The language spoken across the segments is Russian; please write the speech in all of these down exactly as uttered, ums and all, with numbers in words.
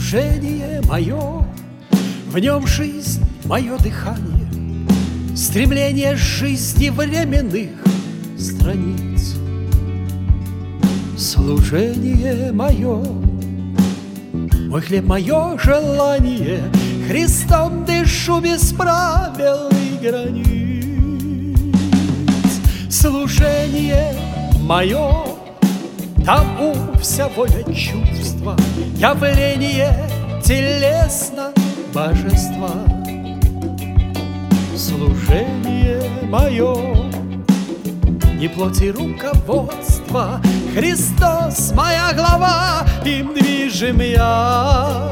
Служение мое, в нем жизнь, мое дыхание, стремление жизни временных страниц. Служение мое, мой хлеб, мое желание, Христом дышу без правил и границ. Служение мое, тому вся воля чувства, явление телесно божества. Служение мое, не плоть и руководство, Христос моя глава, им движим я.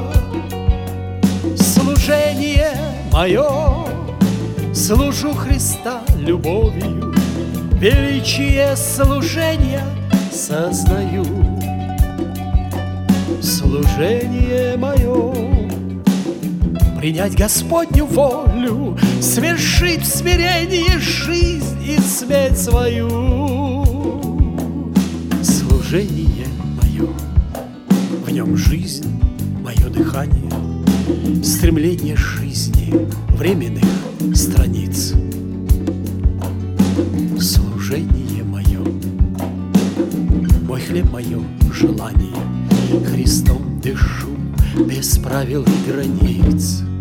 Служение мое, служу Христа любовью, величие служения сознаю. Служение мое, принять Господню волю, свершить в смирении жизнь и смерть свою. Служение мое, в нем жизнь, мое дыхание, стремление жизни временных страниц. Служение мое, мой хлеб, мое желание, Христом дышу без правил и границ.